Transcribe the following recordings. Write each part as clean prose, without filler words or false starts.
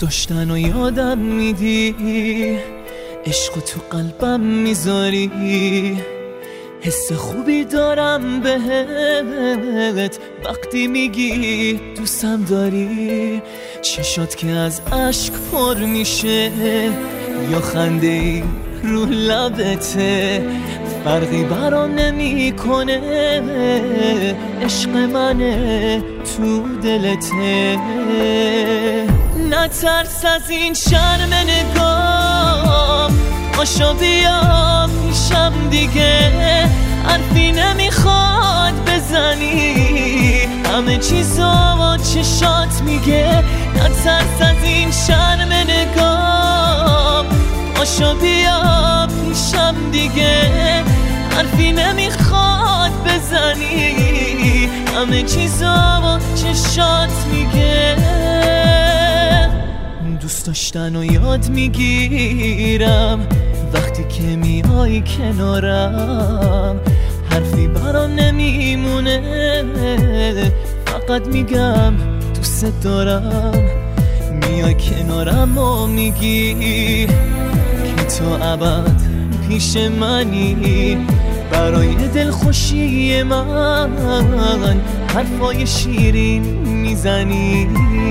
داشتن و یادم میدی، عشق تو قلبم میذاری، حس خوبی دارم بهت وقتی میگی دوستم داری. چشات که از اشک پر میشه یا خنده ای رو لبته، فرقی برام نمیکنه، عشق منه تو دلته. نترس از این شرم نگام، پاشو بیا پیشم دیگه، حرفی نمیخواد بزنی، همه چیزا چشات میگه. نترس از این شرم نگام، پاشو بیا پیشم دیگه، حرفی نمیخواد بزنی، همه چیزا چشات میگه. دوست داشتن و یاد میگیرم وقتی که میای کنارم، حرفی برام نمیمونه، فقط میگم دوست دارم. میای کنارم و میگی که تو ابد پیش منی، برای دلخوشی من حرفای شیرین میزنی.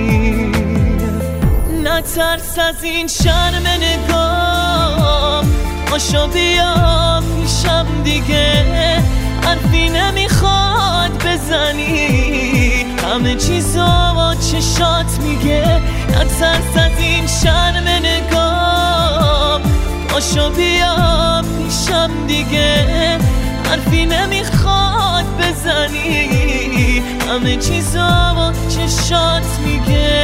نترس از این شرم نگام، پاشو بیا پیشم دیگه، حرفی نمیخواد بزنی، همه چیزا چشات میگه. نترس از این شرم نگام، پاشو بیا پیشم دیگه، حرفی نمیخواد بزنی، همه چیزا چشات میگه.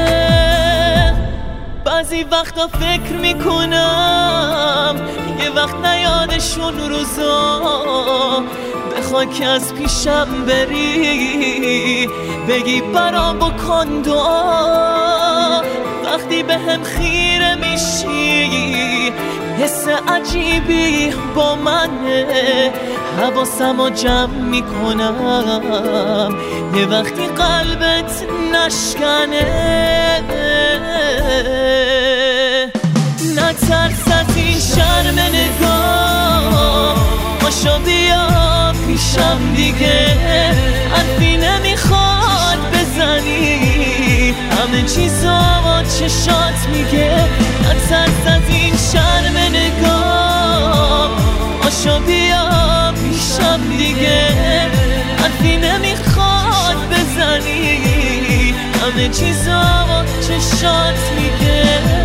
بعضی وقتا فکر میکنم یه وقت نیادشون روزا، بخوای که از پیشم بری، بگی برام بکن دعا. وقتی به هم خیره میشی حس عجیبی با منه، حواسمو جمع میکنم یه وقتی قلبت نشکنه. نترس از این شرم نگاه، پاشو بیا پیشم دیگه، حرفی نمیخواد بزنی، همه چیزا چشات میگه. نترس از این شرم نگاه، پاشو بیا پیشم دیگه، حرفی نمیخواد بزنی، همه چیزا چشات میگه.